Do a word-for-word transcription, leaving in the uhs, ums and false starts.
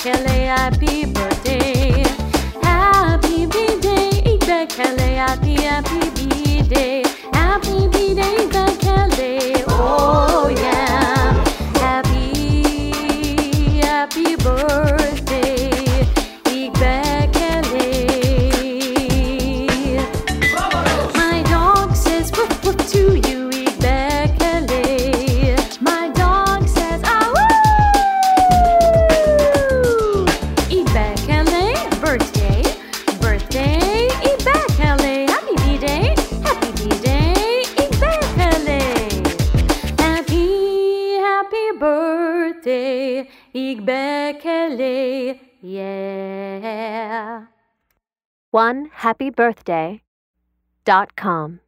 bekele happy birthday. Happy birthday, ik bekele happy happy birthday. Happy birthday, ik bekele. Oh yeah. Happy happy birthday, ik bekele. My dog says woof woof to you, ik bekele. My dog says ah woo. Ik bekele birthday, birthday, ik bekele. Happy birthday, happy birthday, ik bekele. Happy happy birthday, ik bekele. Yeah. one happy birthday dot com